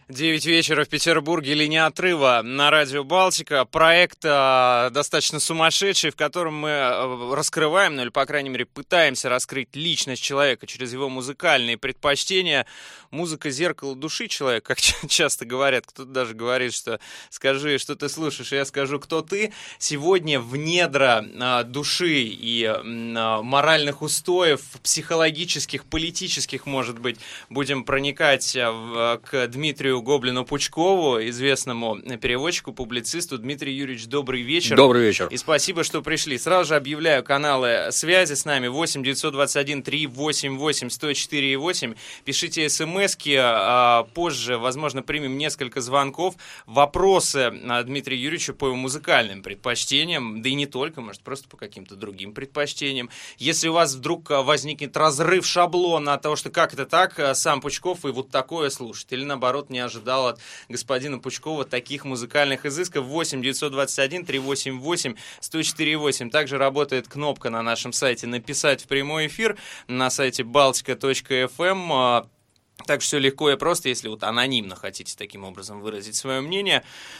9 вечера в Петербурге, линия отрыва на радио Балтика. Проект достаточно сумасшедший, в котором мы раскрываем, ну или, по крайней мере, пытаемся раскрыть личность человека через его музыкальные предпочтения. Музыка — зеркало души человека, как часто говорят. Кто-то даже говорит, что скажи, что ты слушаешь, и я скажу, кто ты. Сегодня в недра души и моральных устоев, психологических, политических, может быть, будем проникать к Дмитрию Гоблину-Пучкову, известному переводчику, публицисту. Дмитрий Юрьевич, добрый вечер. Добрый вечер. И спасибо, что пришли. Сразу же объявляю каналы связи с нами: 8 921 388 104,8. Пишите смски, позже, возможно, примем несколько звонков. Вопросы Дмитрию Юрьевичу по его музыкальным предпочтениям, да и не только, может, просто по каким-то другим предпочтениям. Если у вас вдруг возникнет разрыв шаблона от того, что как это так, сам Пучков и вот такое слушает, или наоборот не ожидал от господина Пучкова таких музыкальных изысков, 8 921 388 104,8. Также работает кнопка на нашем сайте «Написать в прямой эфир» на сайте baltica.fm. Так что все легко и просто, если вот анонимно хотите таким образом выразить свое мнение.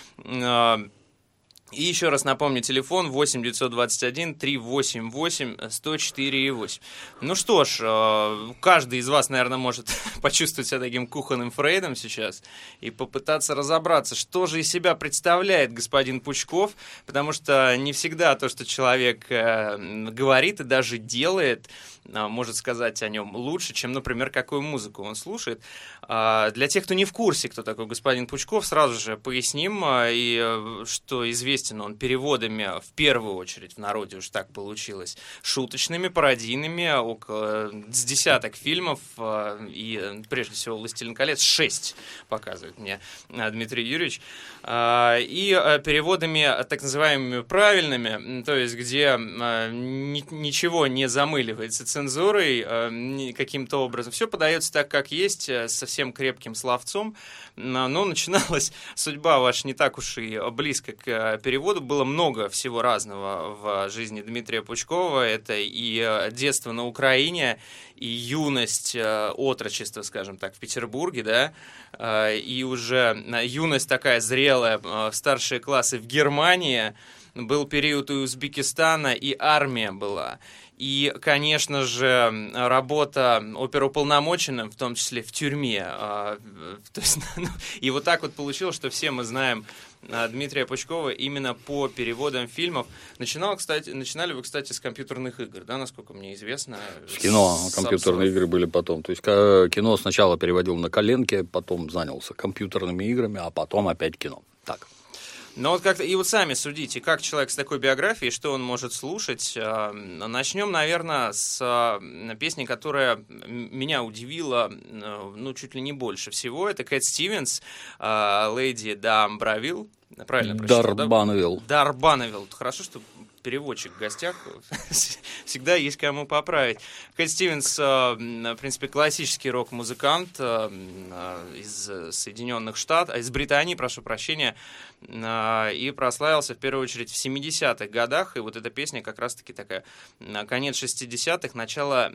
И еще раз напомню, телефон 8 921 388 104,8. Ну что ж, каждый из вас, наверное, может почувствовать себя таким кухонным Фрейдом сейчас и попытаться разобраться, что же из себя представляет господин Пучков, потому что не всегда то, что человек говорит и даже делает, может сказать о нем лучше, чем, например, какую музыку он слушает. Для тех, кто не в курсе, кто такой господин Пучков, сразу же поясним, и что известен он переводами, в первую очередь, в народе уж так получилось, шуточными, пародийными, около с десяток фильмов, и прежде всего «Властелин колец» 6 показывает мне Дмитрий Юрьевич, и переводами так называемыми правильными, то есть где ничего не замыливается цензурой каким-то образом, все подается так, как есть, совсем крепким словцом, но начиналась судьба ваша не так уж и близко к переводу. Было много всего разного в жизни Дмитрия Пучкова. Это и детство на Украине, и юность, отрочество, скажем так, в Петербурге, да, и уже юность такая зрелая, старшие классы в Германии. Был период и Узбекистана, и армия была. И, конечно же, работа оперуполномоченным, в том числе в тюрьме. То есть, и вот так вот получилось, что все мы знаем Дмитрия Пучкова именно по переводам фильмов. Начинали вы, кстати, с компьютерных игр, да, насколько мне известно? С кино. Компьютерные игры были потом. То есть кино сначала переводил на коленке, потом занялся компьютерными играми, а потом опять кино. Так. Ну вот как-то, и вот сами судите, как человек с такой биографией, что он может слушать. Начнем, наверное, с песни, которая меня удивила, ну, чуть ли не больше всего. Это Кэт Стивенс, «Леди Дамбравилл». Правильно прочитал, Дарбанвилл. Да? Дарбанвилл. Хорошо, что переводчик в гостях, всегда есть кому поправить. Кэт Стивенс, в принципе, классический рок-музыкант из Соединенных Штатов, из Британии, прошу прощения, и прославился в первую очередь в 70-х годах, и вот эта песня как раз-таки такая конец 60-х, начало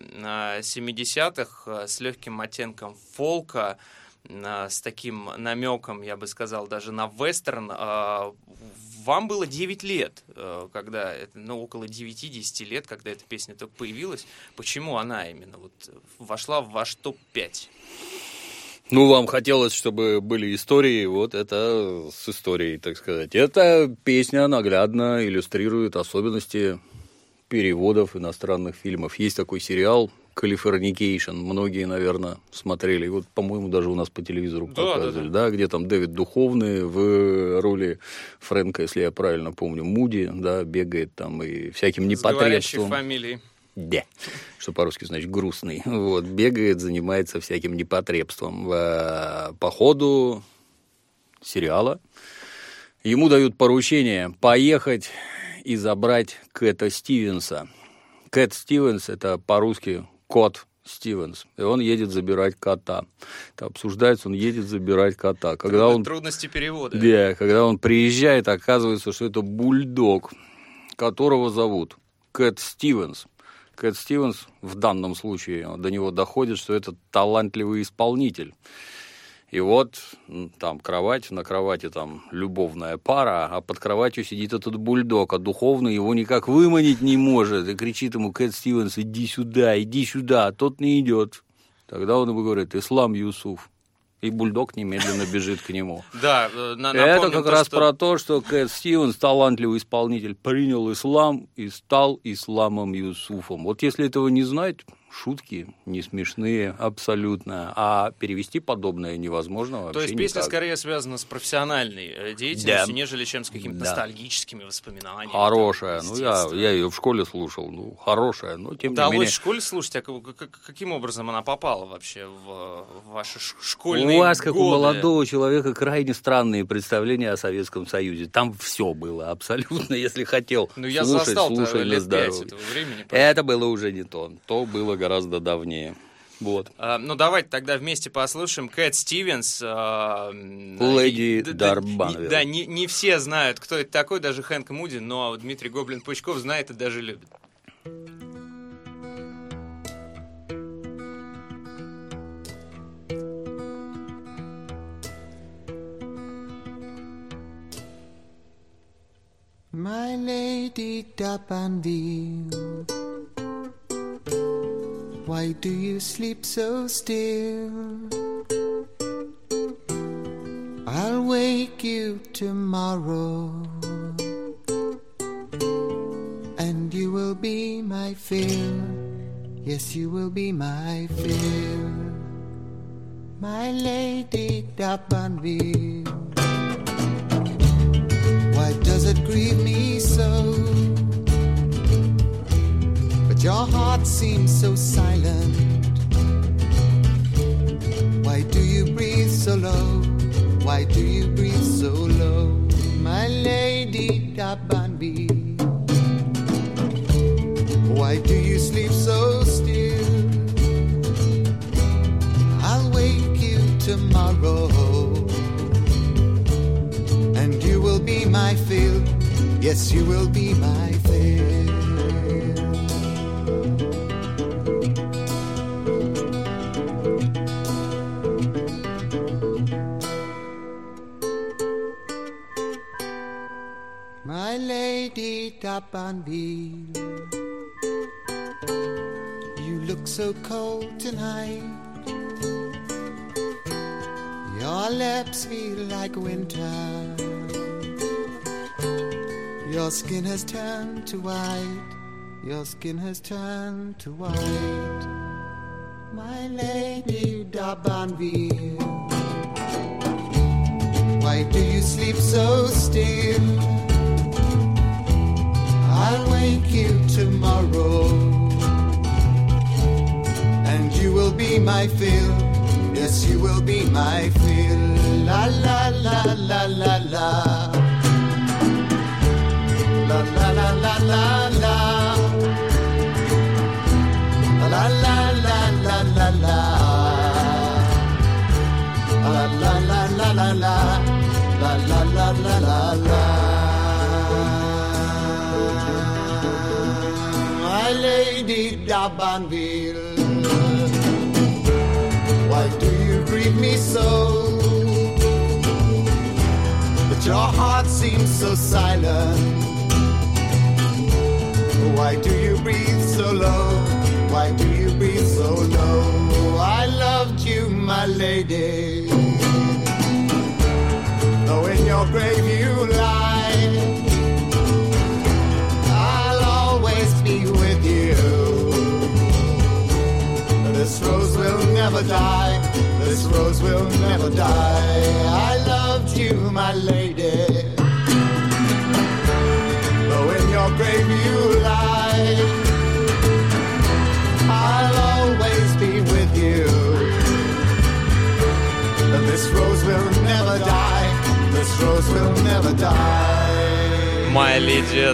70-х, с легким оттенком фолка, с таким намеком, я бы сказал, даже на вестерн. Вам было 9 лет, когда, около 9-10 лет, когда эта песня только появилась. Почему она именно вот вошла в ваш топ-5? Ну, вам хотелось, чтобы были истории, вот это с историей, так сказать. Эта песня наглядно иллюстрирует особенности переводов иностранных фильмов. Есть такой сериал «Калифорникейшн», многие, наверное, смотрели. Вот, по-моему, даже у нас по телевизору показывали, да, где там Дэвид Духовный в роли Фрэнка, если я правильно помню, Муди, да, бегает там и всяким непотребством. С говорящей фамилией. Да, что по-русски значит грустный. Вот, бегает, занимается всяким непотребством. По ходу сериала ему дают поручение поехать и забрать Кэта Стивенса. Кэт Стивенс — это по-русски кот Стивенс, и он едет забирать кота. Это обсуждается, он едет забирать кота. Трудности перевода. Да, когда он приезжает, оказывается, что это бульдог, которого зовут Кэт Стивенс. Кэт Стивенс в данном случае до него доходит, что это талантливый исполнитель. И вот там кровать, на кровати там любовная пара, а под кроватью сидит этот бульдог, а духовный его никак выманить не может. И кричит ему: Кэт Стивенс, иди сюда, а тот не идет. Тогда он ему говорит: Ислам Юсуф. И бульдог немедленно бежит к нему. Да, это как раз про то, что Кэт Стивенс, талантливый исполнитель, принял ислам и стал Исламом Юсуфом. Вот если этого не знать, шутки не смешные абсолютно, а перевести подобное невозможно вообще. То есть песня никак. Скорее связана с профессиональной деятельностью, Да. нежели чем с какими-то ностальгическими воспоминаниями. Хорошая. Там, я ее в школе слушал. хорошая, но тем не менее. Удалось в школе слушать, а каким образом она попала вообще в ваши школьные годы? У вас, как у молодого человека, крайне странные представления о Советском Союзе. Там все было абсолютно, если хотел я слушать, застал слушай на лет 5 здоровье. этого времени. Это было уже не то. То было гораздо давнее. Вот. Ну, давайте тогда вместе послушаем Кэт Стивенс. Леди Дарбанвилл. Да, не все знают, кто это такой, даже Хэнк Муди, но Дмитрий Гоблин-Пучков знает и даже любит. My Lady Darbanville, why do you sleep so still? I'll wake you tomorrow, and you will be my fill. Yes, you will be my fill. My Lady Darbanville, why does it grieve me so? But your heart seems so silent. Why do you breathe so low? Why do you breathe so low? My Lady Darbanville, why do you sleep so still? I'll wake you tomorrow, and you will be my fill. Yes, you will be my fill. My Lady Darbanville, you look so cold tonight. Your lips feel like winter. Your skin has turned to white. Your skin has turned to white. My Lady Darbanville, why do you sleep so still? I'll wake you tomorrow, and you will be my fill. Yes, you will be my fill. La la la la la la. La la la la la la. La la la la la la. La la la la la la. La la la la la la. My Lady Darbanville, why do you grieve me so? But your heart seems so silent. Why do you breathe so low? Why do you breathe so low? I loved you, my lady, though in your grave you lie. I'll always be with you. This rose will never die. This rose will never die. I loved you, my lady, though in your grave you lie. I'll always be with you. This rose will never die. This rose will never die. My Lady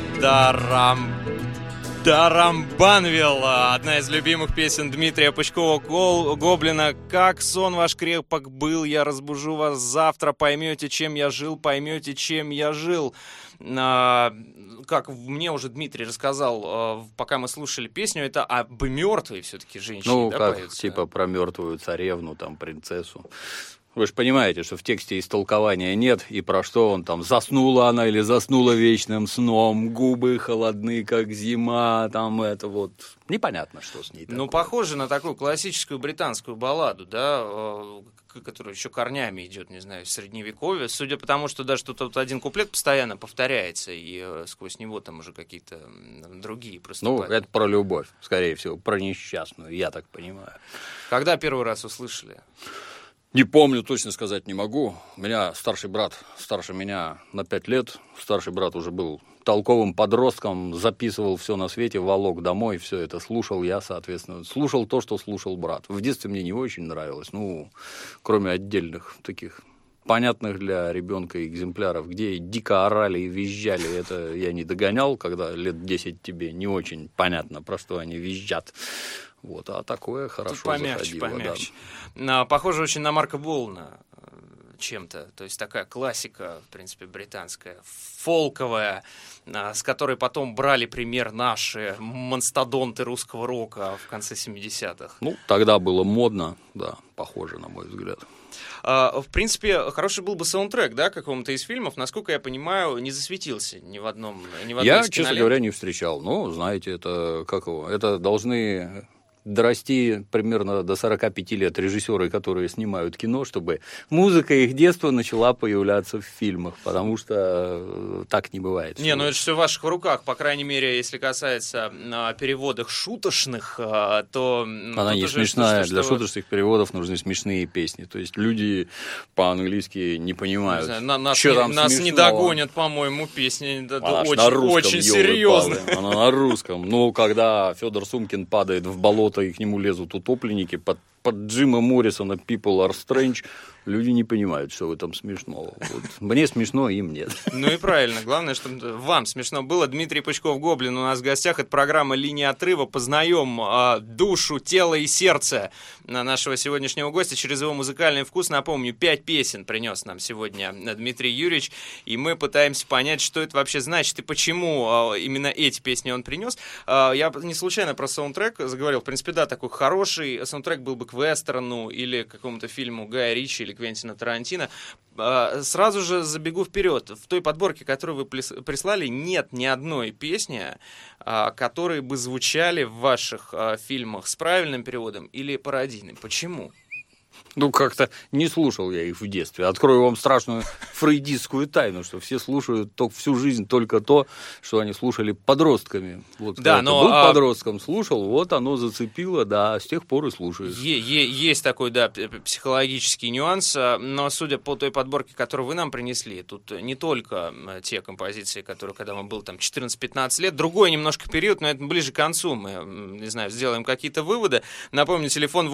Дарбанвилл, одна из любимых песен Дмитрия Пучкова Гоблина. Как сон ваш крепок был, я разбужу вас завтра. Поймете, чем я жил, поймете, чем я жил. Как мне уже Дмитрий рассказал, пока мы слушали песню, это об мертвой все-таки женщине, Ну, да, как поется? типа про мертвую царевну, там, принцессу. Вы же понимаете, что в тексте истолкования нет, и про что он там, заснула она или заснула вечным сном, губы холодны, как зима, там это вот, непонятно, что с ней такое. Ну, похоже на такую классическую британскую балладу, да, которая еще корнями идет, не знаю, в Средневековье, судя по тому, что даже тут один куплет постоянно повторяется, и сквозь него там уже какие-то другие проступают. Ну, это про любовь, скорее всего, про несчастную, я так понимаю. Когда первый раз услышали? Не помню, точно сказать не могу. У меня старший брат старше меня на 5 лет. Старший брат уже был толковым подростком, записывал все на свете, волок домой, все это слушал. Я, соответственно, слушал то, что слушал брат. В детстве мне не очень нравилось, ну, кроме отдельных таких понятных для ребенка экземпляров, где дико орали и визжали. Это я не догонял, когда лет 10 тебе не очень понятно, про что они визжат. Вот, а такое хорошо заходило. Помягче. Да. Похоже очень на Марка Болана чем-то. То есть такая классика, в принципе, британская, фолковая, с которой потом брали пример наши мастодонты русского рока в конце 70-х. Ну, тогда было модно, да, похоже, на мой взгляд. В принципе, хороший был бы саундтрек, да, какому-то из фильмов. Насколько я понимаю, не засветился ни в одном Я, честно говоря, не встречал. Ну, знаете, это как его? Это должны дорасти примерно до 45 лет режиссеры, которые снимают кино, чтобы музыка их детства начала появляться в фильмах, потому что так не бывает. Не, ну это же все в ваших руках, по крайней мере, если касается переводов шуточных, то... Она не смешная, для шуточных переводов нужны смешные песни, то есть люди по-английски не понимают, что там смешного. Нас не догонят, по-моему, песни, она очень серьезно. Она на русском, ну, когда Федор Сумкин падает в болото, и к нему лезут утопленники, под Джима Моррисона People Are Strange, люди не понимают, что в этом смешного. Вот. Мне смешно, им нет. Ну и правильно. Главное, чтобы вам смешно было. Дмитрий Пучков-Гоблин у нас в гостях. Это программа «Линия отрыва». Познаем душу, тело и сердце нашего сегодняшнего гостя через его музыкальный вкус. Напомню, 5 песен принес нам сегодня Дмитрий Юрьевич. И мы пытаемся понять, что это вообще значит и почему именно эти песни он принес. Я не случайно про саундтрек заговорил. В принципе, да, такой хороший саундтрек был бы к вестерну или к какому-то фильму Гая Ричи или Квентина Тарантино. Сразу же забегу вперед. В той подборке, которую вы прислали, нет ни одной песни, которые бы звучали в ваших фильмах с правильным переводом или пародийным. Почему? Ну, как-то не слушал я их в детстве. Открою вам страшную фрейдистскую тайну, что все слушают всю жизнь только то, что они слушали подростками. Вот, да, но был подростком, слушал, вот оно зацепило, да, с тех пор и слушаешь. Есть такой, да, психологический нюанс, но судя по той подборке, которую вы нам принесли, тут не только те композиции, которые, когда вам было там 14-15 лет, другой немножко период, но это ближе к концу, мы, не знаю, сделаем какие-то выводы. Напомню, телефон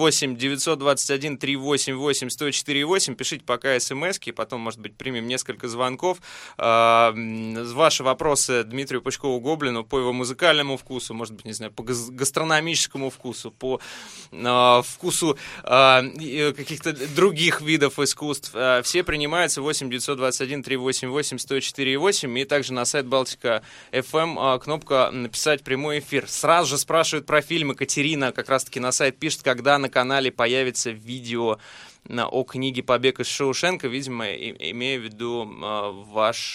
8-921-388-1048, пишите пока смс-ки, потом, может быть, примем несколько звонков. Ваши вопросы Дмитрию Пучкову-Гоблину по его музыкальному вкусу, может быть, не знаю, по гастрономическому вкусу, по вкусу каких-то других видов искусств. Все принимаются 8-921-388-1048 и также на сайт Балтика.FM кнопка «Написать прямой эфир». Сразу же спрашивают про фильмы. Катерина как раз-таки на сайт пишет, когда на канале появится видео о книге «Побег из Шоушенка», видимо, имея в виду ваш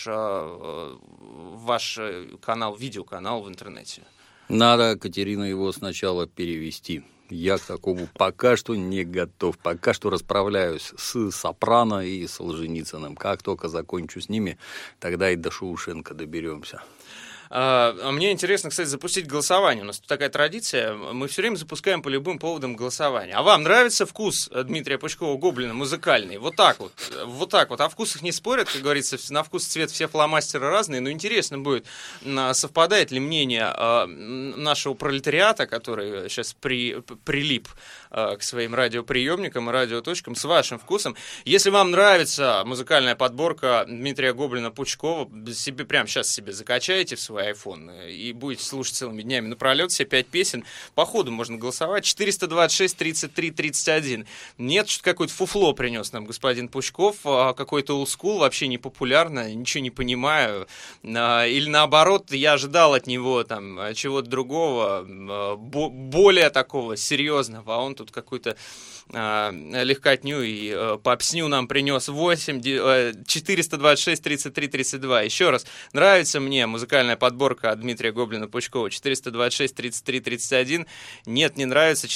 канал, видеоканал в интернете. Надо, Катерина, его сначала перевести. Я к такому пока что не готов. Пока что расправляюсь с «Сопрано» и Солженицыным. Как только закончу с ними, тогда и до Шоушенка доберемся. Мне интересно, кстати, запустить голосование. У нас тут такая традиция. Мы все время запускаем по любым поводам голосование. А вам нравится вкус Дмитрия Пучкова-Гоблина музыкальный? Вот так вот. Вот так вот. О вкусах не спорят, как говорится. На вкус и цвет все фломастеры разные. Но интересно будет, совпадает ли мнение нашего пролетариата, который сейчас прилип к своим радиоприемникам и радиоточкам, с вашим вкусом. Если вам нравится музыкальная подборка Дмитрия Гоблина-Пучкова, прямо сейчас себе закачайте в свой свой iPhone и будете слушать целыми днями напролет все 5 песен, по ходу можно голосовать. 426-33-31. Нет, что-то какое-то фуфло принес нам господин Пучков, какой-то олдскул, вообще не популярно, ничего не понимаю. Или наоборот, я ожидал от него там чего-то другого, более такого серьезного, а он тут какую-то легкотню и попсню нам принес. 426-33-32. Еще раз, нравится мне музыкальная подборка от Дмитрия Гоблина-Пучкова. 426-33-31. Нет, не нравится.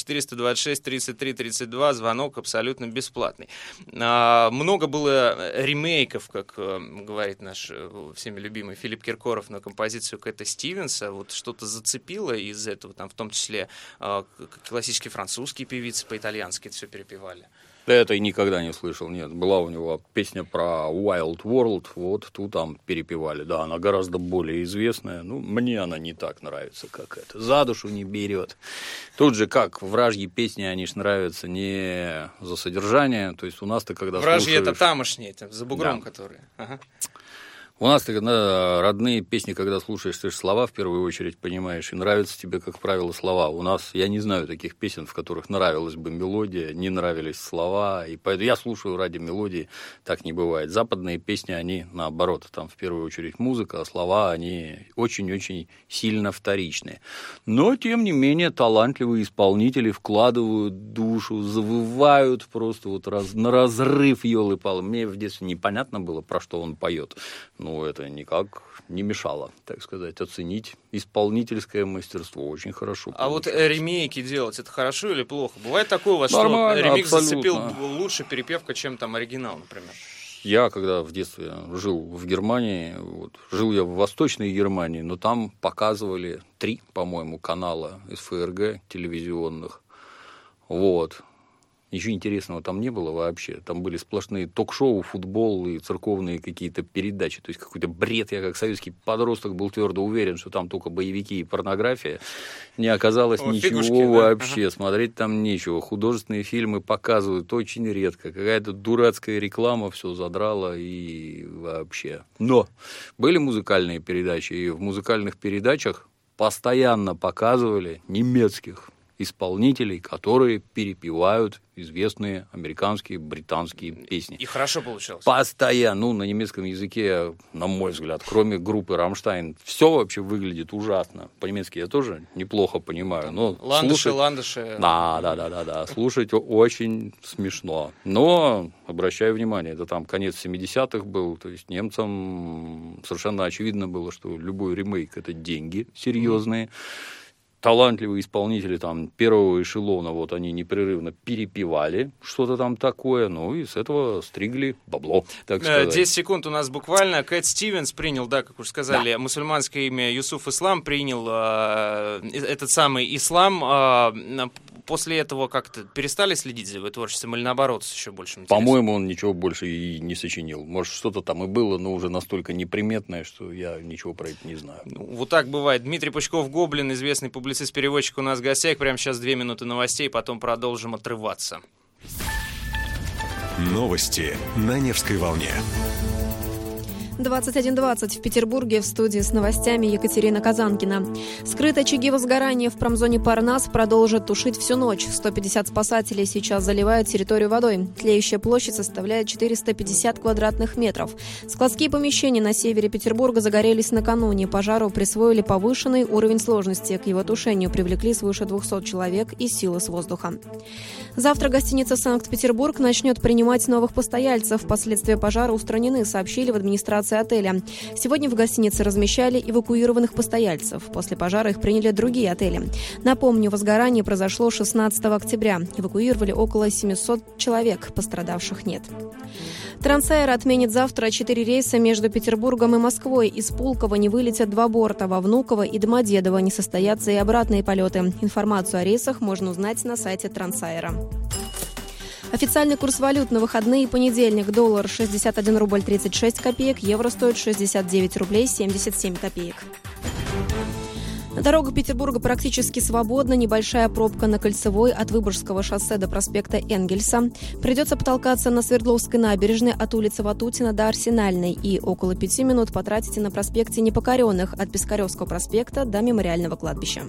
426-33-32. Звонок абсолютно бесплатный. Много было ремейков, как говорит наш всеми любимый Филипп Киркоров, на композицию Кэта Стивенса. Вот что-то зацепило из этого, там в том числе классические французские певицы по-итальянски все перепевали. Да это и никогда не слышал, нет. Была у него песня про Wild World, вот ту там перепевали. Да, она гораздо более известная. Ну, мне она не так нравится, как это. За душу не берет. Тут же как вражьи песни, они ж нравятся не за содержание. То есть у нас-то когда вражьи слушаешь... это тамошние, там, за бугром, да. Которые. Ага. У нас родные песни, когда слушаешь, ты же слова в первую очередь понимаешь, и нравятся тебе, как правило, слова. У нас, я не знаю таких песен, в которых нравилась бы мелодия, не нравились слова, и поэтому я слушаю ради мелодии, так не бывает. Западные песни, они наоборот, там в первую очередь музыка, а слова, они очень-очень сильно вторичные. Но, тем не менее, талантливые исполнители вкладывают душу, завывают просто вот на разрыв, ёлы-палы. Мне в детстве непонятно было, про что он поет. Ну, это никак не мешало, так сказать, оценить исполнительское мастерство. Очень хорошо получилось. А вот ремейки делать, это хорошо или плохо? Бывает такое у вас, нормально, что ремикс абсолютно зацепил лучше перепевка, чем там оригинал, например? Я, когда в детстве жил в Германии, жил я в Восточной Германии, но там показывали 3, по-моему, канала из ФРГ телевизионных. Вот. Ничего интересного там не было вообще. Там были сплошные ток-шоу, футбол и церковные какие-то передачи. То есть какой-то бред. Я как советский подросток был твердо уверен, что там только боевики и порнография. Не оказалось ничего фигушки, вообще. Да? Смотреть там нечего. Художественные фильмы показывают очень редко. Какая-то дурацкая реклама все задрала и вообще. Но были музыкальные передачи. И в музыкальных передачах постоянно показывали немецких исполнителей, которые перепевают известные американские, британские песни. И хорошо получалось. Постоянно. Ну, на немецком языке, на мой взгляд, кроме группы «Рамштайн», все вообще выглядит ужасно. По-немецки я тоже неплохо понимаю. Но ландыши. Да. Слушать очень смешно. Но, обращаю внимание, это там конец 70-х был, то есть немцам совершенно очевидно было, что любой ремейк – это деньги серьезные. Талантливые исполнители там первого эшелона, вот они непрерывно перепевали что-то там такое, ну и с этого стригли бабло, так сказать. 10 секунд у нас буквально. Кэт Стивенс принял, да, как уже сказали, мусульманское имя Юсуф Ислам, принял этот самый ислам. После этого как-то перестали следить за его творчеством или наоборот с еще большим интересом? По-моему, он ничего больше и не сочинил. Может, что-то там и было, но уже настолько неприметное, что я ничего про это не знаю. Ну, вот так бывает. Дмитрий Пучков-Гоблин, известный публицист-переводчик, у нас в гостях. Прямо сейчас 2 минуты новостей, потом продолжим отрываться. Новости на Невской волне. 21:20 в Петербурге. В студии с новостями Екатерина Казанкина. Скрытые очаги возгорания в промзоне Парнас продолжат тушить всю ночь. 150 спасателей сейчас заливают территорию водой. Тлеющая площадь составляет 450 квадратных метров. Складские помещения на севере Петербурга загорелись накануне. Пожару присвоили повышенный уровень сложности. К его тушению привлекли свыше 200 человек и силы с воздуха. Завтра гостиница «Санкт-Петербург» начнет принимать новых постояльцев. Последствия пожара устранены, сообщили в администрации отеля. Сегодня в гостинице размещали эвакуированных постояльцев. После пожара их приняли другие отели. Напомню, возгорание произошло 16 октября. Эвакуировали около 700 человек, пострадавших нет. Трансаэр отменит завтра 4 рейса между Петербургом и Москвой. Из Пулково не вылетят 2 борта. Во Внуково и Домодедово не состоятся и обратные полеты. Информацию о рейсах можно узнать на сайте Трансаэра. Официальный курс валют на выходные: понедельник. Доллар 61 рубль 36 копеек, евро стоит 69 рублей 77 копеек. На дорогах Петербурга практически свободно, небольшая пробка на Кольцевой от Выборгского шоссе до проспекта Энгельса. Придется потолкаться на Свердловской набережной от улицы Ватутина до Арсенальной и около 5 минут потратите на проспекте Непокоренных от Пискаревского проспекта до Мемориального кладбища.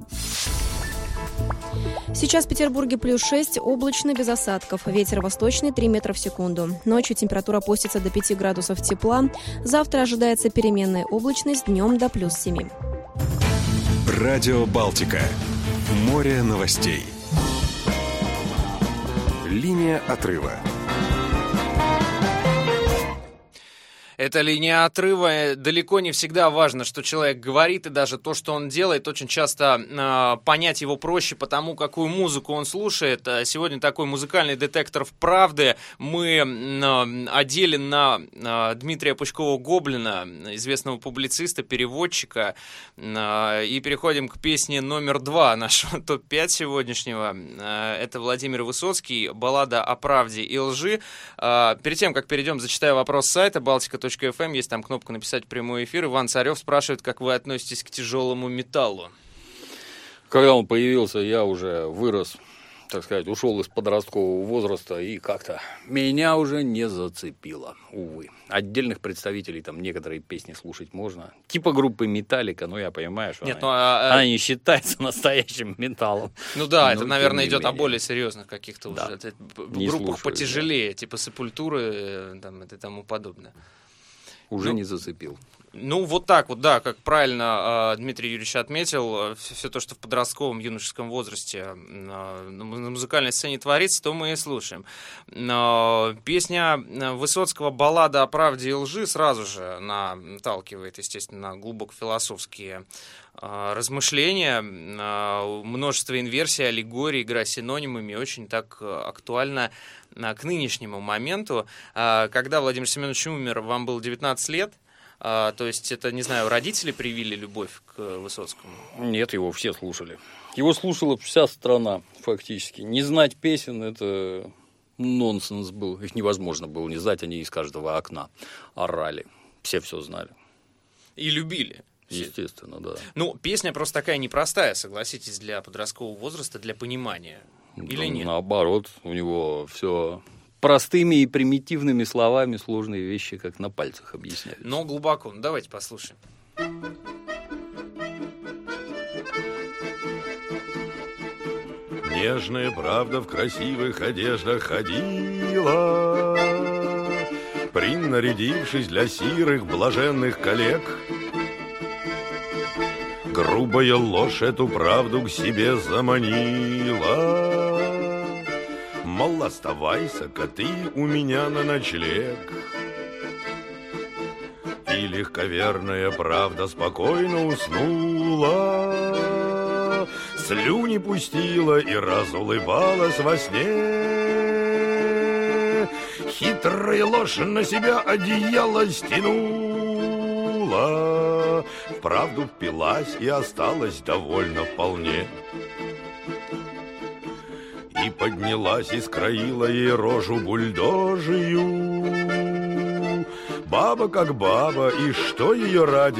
Сейчас в Петербурге +6, облачно, без осадков. Ветер восточный 3 метра в секунду. Ночью температура опустится до 5 градусов тепла. Завтра ожидается переменная облачность, днем до +7. Радио Балтика. Море новостей. Линия отрыва. Эта линия отрыва. Далеко не всегда важно, что человек говорит, и даже то, что он делает. Очень часто понять его проще по тому, какую музыку он слушает. Сегодня такой музыкальный детектор правды мы одели на Дмитрия Пучкова-Гоблина, известного публициста, переводчика. И переходим к песне номер 2 нашего топ-5 сегодняшнего. Это Владимир Высоцкий, баллада о правде и лжи. Перед тем, как перейдем, зачитаю вопрос сайта Балтика.FM, есть там кнопка «Написать прямой эфир». Иван Царев спрашивает, как вы относитесь к тяжелому металлу. Когда он появился, я уже вырос, так сказать, ушел из подросткового возраста, и как-то меня уже не зацепило, увы. Отдельных представителей там некоторые песни слушать можно. Типа группы «Металлика», но я понимаю, что она не считается настоящим металлом. Ну да, это, наверное, идет о более серьезных каких-то уже группах потяжелее, типа «Сепультуры» там, и тому подобное. Уже не зацепил. Ну, вот так вот, да, как правильно Дмитрий Юрьевич отметил, все то, что в подростковом, юношеском возрасте на музыкальной сцене творится, то мы и слушаем. Песня Высоцкого «Баллада о правде и лжи» сразу же наталкивает, естественно, на глубоко философские размышления, множество инверсий, аллегорий, игра синонимами, очень так актуально к нынешнему моменту. Когда Владимир Семенович умер, вам было 19 лет, то есть это, не знаю, родители привили любовь к Высоцкому? Нет, его все слушали. Его слушала вся страна, фактически. Не знать песен – это нонсенс был. Их невозможно было не знать, они из каждого окна орали. Все знали. И любили. Естественно, да. Ну, песня просто такая непростая, согласитесь, для подросткового возраста, для понимания. Или нет? Наоборот, у него все простыми и примитивными словами сложные вещи, как на пальцах объясняют. Но глубоко. Ну, давайте послушаем. Нежная правда в красивых одеждах ходила, принарядившись для сирых блаженных коллег. Грубая ложь эту правду к себе заманила. Мол, оставайся-ка ты у меня на ночлег. И легковерная правда спокойно уснула, слюни пустила и разулыбалась во сне. Хитрая ложь на себя одеяло стянула, в правду впилась и осталась довольна вполне. И поднялась и скроила ей рожу бульдожию. Баба как баба, и что ее ради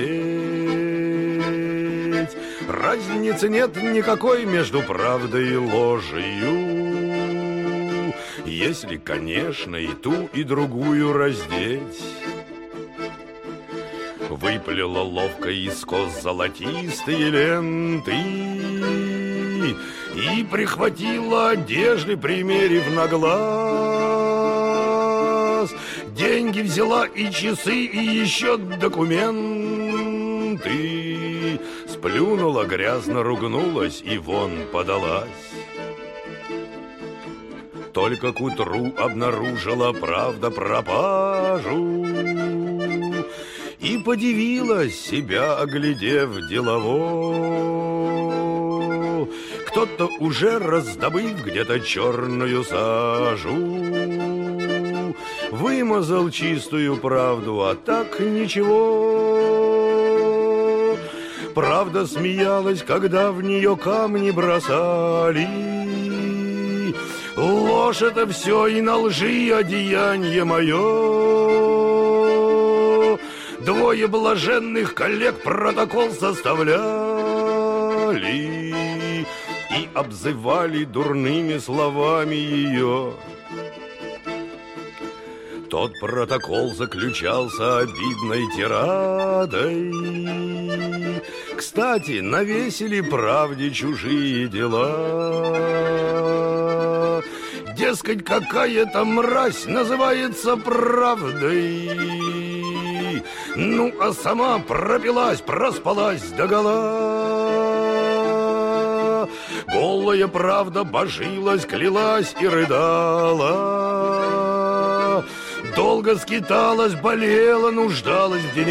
родить? Разницы нет никакой между правдой и ложью, если, конечно, и ту, и другую раздеть. Выплела ловко из кос золотистые ленты и прихватила одежды, примерив на глаз. Деньги взяла и часы, и еще документы. Сплюнула, грязно ругнулась и вон подалась. Только к утру обнаружила правда пропажу и подивилась, себя оглядев делово. Кто-то уже раздобыв где-то черную сажу, вымазал чистую правду, а так ничего. Правда смеялась, когда в нее камни бросали. Ложь это все, и на лжи одеяние мое. Двое блаженных коллег протокол составляли. и обзывали дурными словами ее. Тот протокол заключался обидной тирадой. Кстати, навесили правде чужие дела. Дескать, какая-то мразь называется правдой. Ну, а сама пропилась, проспалась догола. Голая правда божилась, клялась и рыдала. Долго скиталась, болела, нуждалась в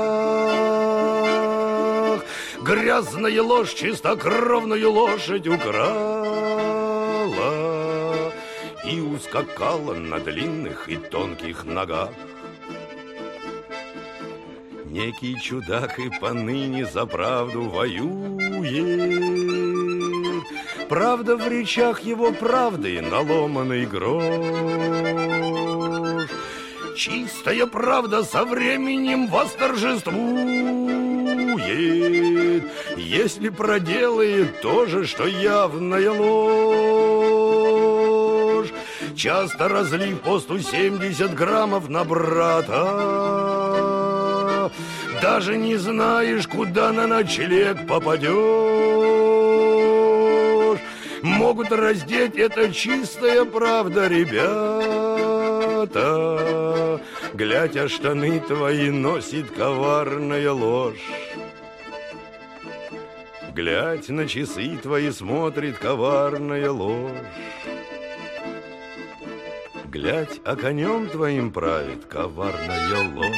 деньгах. Грязная ложь чистокровную лошадь украла и ускакала на длинных и тонких ногах. Некий чудак и поныне за правду воюет. Правда в речах его правды наломанный грош. Чистая правда со временем восторжествует, если проделает то же, что явная ложь. Часто разлив по 170 граммов на брата, даже не знаешь, куда на ночлег попадешь. Могут раздеть, это чистая правда, ребята. Глядь, а штаны твои носит коварная ложь. Глядь, на часы твои смотрит коварная ложь. Глядь, а конем твоим правит коварная ложь.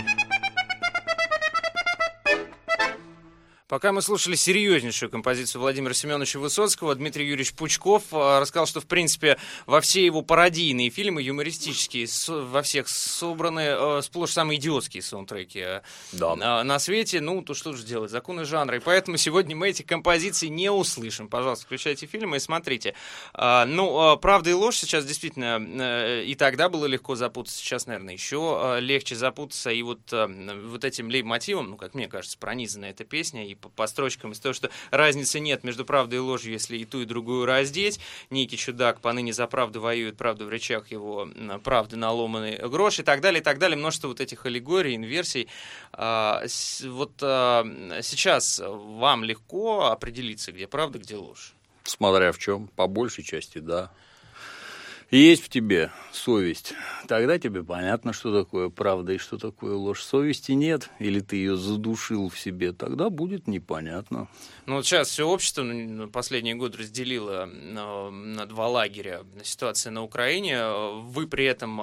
Пока мы слушали серьезнейшую композицию Владимира Семеновича Высоцкого, Дмитрий Юрьевич Пучков рассказал, что, в принципе, во все его пародийные фильмы, юмористические, во всех собраны сплошь самые идиотские саундтреки на свете. Ну, то что же делать, законы жанра. И поэтому сегодня мы эти композиции не услышим. Пожалуйста, включайте фильмы и смотрите. «Правда и ложь» сейчас действительно и тогда было легко запутаться, сейчас, наверное, еще легче запутаться. И вот этим лейтмотивом, ну, как мне кажется, пронизана эта песня, и по строчкам из того, что разницы нет между правдой и ложью, если и ту, и другую раздеть. Некий чудак поныне за правду воюет, правда в речах его, правды наломанный грош, и так далее, и так далее. Множество вот этих аллегорий, инверсий. Сейчас вам легко определиться, где правда, где ложь? Смотря в чем, по большей части, да. Есть в тебе совесть, тогда тебе понятно, что такое правда и что такое ложь. Совести нет, или ты ее задушил в себе, тогда будет непонятно. Ну вот сейчас все общество последний год разделило на два лагеря. Ситуация на Украине. Вы при этом,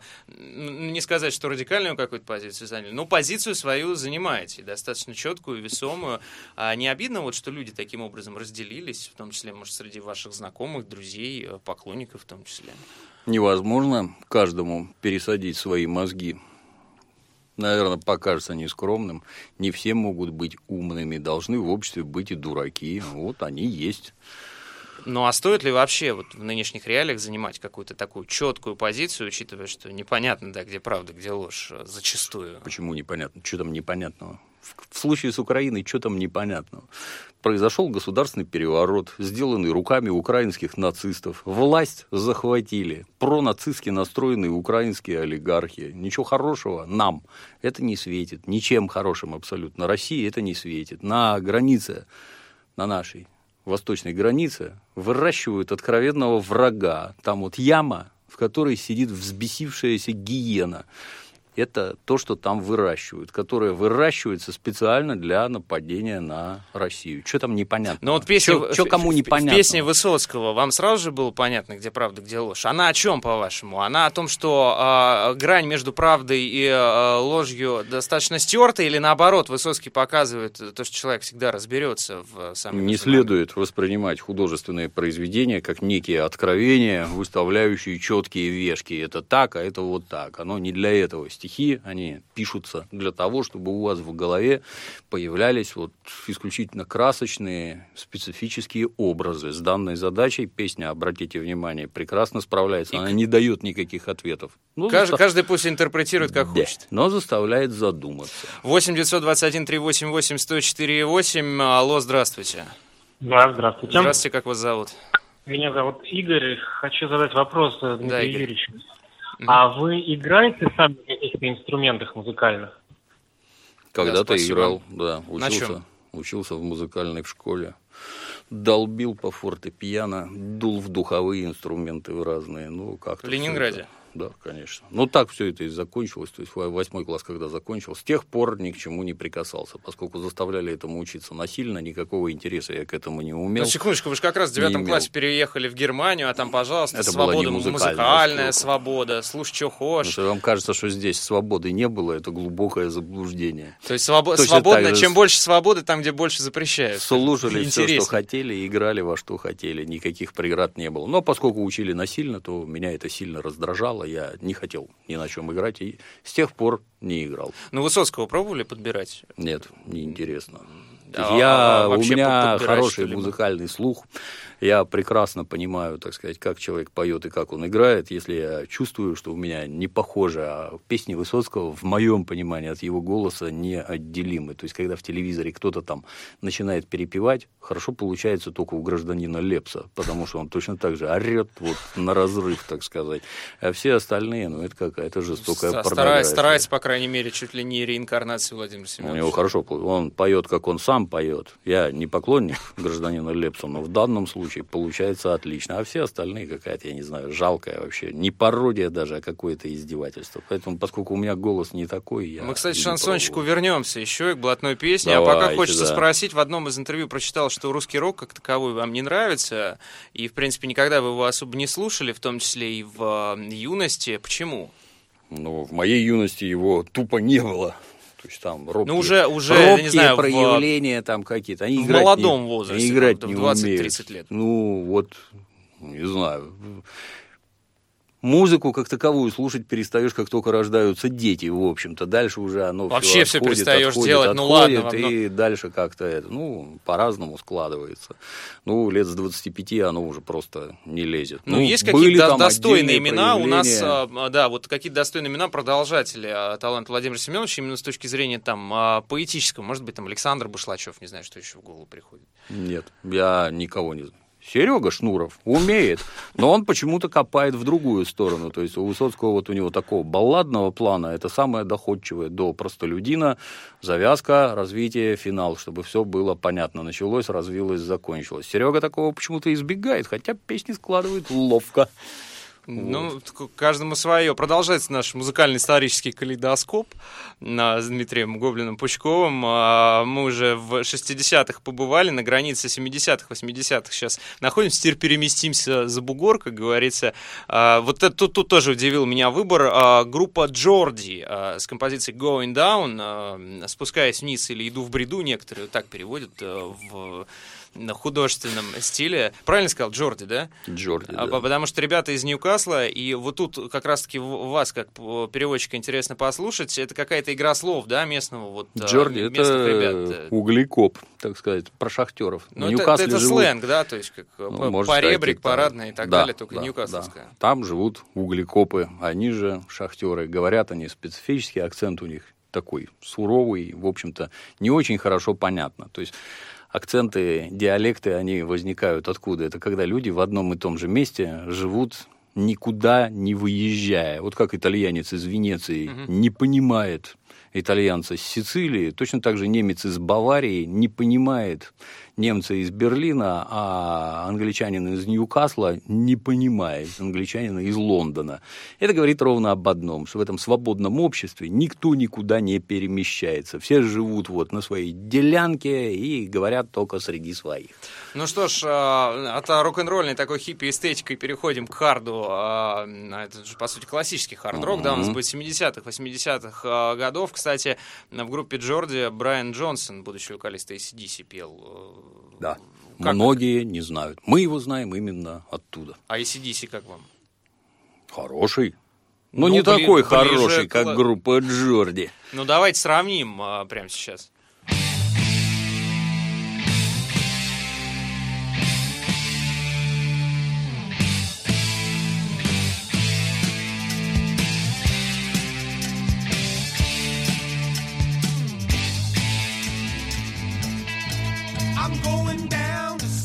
не сказать, что радикальную какую-то позицию заняли, но позицию свою занимаете, достаточно четкую, весомую. Не обидно, вот, что люди таким образом разделились, в том числе, может, среди ваших знакомых, друзей, поклонников в том числе? Невозможно каждому пересадить свои мозги. Наверное, покажется нескромным. Не все могут быть умными, должны в обществе быть и дураки. Вот они есть. Ну а стоит ли вообще вот в нынешних реалиях занимать какую-то такую четкую позицию, учитывая, что непонятно, да, где правда, где ложь зачастую? Почему непонятно? Что там непонятного? В случае с Украиной, что там непонятного? Произошел государственный переворот, сделанный руками украинских нацистов. Власть захватили пронацистски настроенные украинские олигархи. Ничего хорошего нам это не светит. Ничем хорошим абсолютно. России это не светит. На границе, на нашей восточной границе выращивают откровенного врага. Там вот яма, в которой сидит взбесившаяся гиена. Это то, что там выращивают, которое выращивается специально для нападения на Россию. Что там непонятно? Но вот кому непонятно? В песне Высоцкого вам сразу же было понятно, где правда, где ложь. Она о чем, по-вашему? Она о том, что грань между правдой и ложью достаточно стерта, или наоборот, Высоцкий показывает то, что человек всегда разберется в самом. Не следует воспринимать художественные произведения как некие откровения, выставляющие четкие вешки. Это так, а это вот так. Оно не для этого. Стихи, они пишутся для того, чтобы у вас в голове появлялись вот исключительно красочные, специфические образы. С данной задачей песня, обратите внимание, прекрасно справляется. Она не дает никаких ответов. Каждый пусть интерпретирует, как хочет. Но заставляет задуматься. 8 921 388 104 8. Алло, здравствуйте. Да, здравствуйте. Здравствуйте, как вас зовут? Меня зовут Игорь. Хочу задать вопрос Дмитрию Да, Игорь. Юрьевичу. А вы играете сами на каких-то инструментах музыкальных? Когда-то спасибо. играл, да, На чем? учился в музыкальной школе. Долбил по фортепиано, дул в духовые инструменты разные. Ну, как-то В Ленинграде? это- Да, конечно. Ну, так все это и закончилось. То есть, 8 класс, когда закончил, с тех пор ни к чему не прикасался, поскольку заставляли этому учиться насильно, никакого интереса я к этому не умел. Ну, секундочку, вы же как раз в 9 имел. классе переехали в Германию, а там, пожалуйста, Это была не свобода, музыкальная свобода, слушай, что Потому хочешь. что вам кажется, что здесь свободы не было, это глубокое заблуждение. То есть Точно свободно, так же чем больше свободы, там, где больше запрещают. Слушали все, Интереснее. что хотели, играли во что хотели, никаких преград не было. Но поскольку учили насильно, то меня это сильно раздражало, я не хотел ни на чем играть, и с тех пор не играл. Ну, Высоцкого пробовали подбирать? Нет, неинтересно. А У вообще меня подбирать хороший что-либо? музыкальный слух. Я прекрасно понимаю, так сказать, как человек поет и как он играет. Если я чувствую, что у меня не похоже, а песни Высоцкого, в моем понимании, от его голоса неотделимы. То есть, когда в телевизоре кто-то там начинает перепевать, хорошо получается только у гражданина Лепса, потому что он точно так же орет вот на разрыв, так сказать. А все остальные, ну, это какая-то жестокая порнография. Старается, по крайней мере, чуть ли не реинкарнация Владимира У Семеновича. него хорошо, он поет, как он сам поет. Я не поклонник гражданина Лепса, но в данном случае получается отлично. А все остальные какая-то, я не знаю, жалкая вообще. Не пародия даже, а какое-то издевательство. Поэтому, поскольку у меня голос не такой, я... Мы, кстати, не шансончику пробовал. вернемся еще и к блатной песне. А Давайте, пока хочется да. спросить, в одном из интервью прочитал, что русский рок как таковой вам не нравится, и, в принципе, никогда вы его особо не слушали, в том числе и в юности. Почему? Ну, в моей юности его тупо не было. То есть там робкие, Ну, уже, робкие не знаю, проявления там какие-то. Они в играть молодом не, возрасте, они играть в не 20-30 умеют. лет. Ну, вот, не знаю. Музыку как таковую слушать перестаешь, как только рождаются дети, в общем-то. Дальше уже оно Вообще все всё перестаешь делать, ну отходит, ладно, и дальше как-то это, ну, по-разному складывается. Ну, лет с 25 оно уже просто не лезет. Ну, есть были какие-то там достойные отдельные имена у нас, проявления. да, вот какие-то достойные имена продолжатели таланта Владимира Семеновича, именно с точки зрения там поэтического, может быть, там Александр Башлачев, не знаю, что еще в голову приходит. Нет, я никого не знаю. Серега Шнуров умеет, но он почему-то копает в другую сторону. То есть у Высоцкого вот у него такого балладного плана, это самое доходчивое до простолюдина, завязка, развитие, финал, чтобы все было понятно. Началось, развилось, закончилось. Серега такого почему-то избегает, хотя песни складывает ловко. Ну, каждому свое. Продолжается наш музыкально-исторический калейдоскоп с Дмитрием Гоблиным-Пучковым. Мы уже в 60-х побывали, на границе 70-х, 80-х сейчас находимся. Теперь переместимся за бугор, как говорится. Вот тут тоже удивил меня выбор. Группа Джорди с композицией Going Down, спускаясь вниз или иду в бреду, некоторые так переводят в художественном стиле. Правильно сказал, Джорди, да? Джорди, да. Потому что ребята из Ньюкасла, и вот тут как раз-таки вас, как переводчика, интересно послушать, это какая-то игра слов, да, местного вот Джорди — местных это ребят. углекоп, так сказать, про шахтеров. Ну, это сленг, да, то есть как можно сказать, поребрик, это- парадный и так да, далее, только да, ньюкасловская. да. Там живут углекопы, они же шахтеры. Говорят они специфический, акцент у них такой суровый, в общем-то, не очень хорошо понятно. То есть акценты, диалекты, они возникают откуда? Это когда люди в одном и том же месте живут, никуда не выезжая. Вот как итальянец из Венеции не понимает итальянца с Сицилии, точно так же немец из Баварии не понимает немца из Берлина, а англичанин из Ньюкасла не понимает англичанина из Лондона. Это говорит ровно об одном, что в этом свободном обществе никто никуда не перемещается. Все живут вот на своей делянке и говорят только среди своих. Ну что ж, от рок-н-ролльной такой хиппи-эстетикой переходим к харду. Это же, по сути, классический хард-рок, да, у нас будет 70-х, 80-х годов. Кстати, в группе Джорди Брайан Джонсон, будущий вокалист AC/DC, пел. Да, Как многие не знают. Мы его знаем именно оттуда. А AC/DC как вам? Хороший. Но Ну, не такой ближе хороший, к как группа Джорди. Ну, давайте сравним прямо сейчас. I'm going down to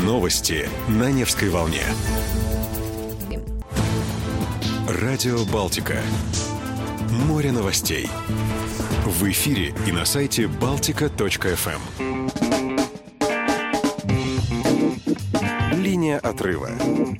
Новости на Невской волне. Радио «Балтика». Море новостей. В эфире и на сайте baltica.fm. Линия отрыва.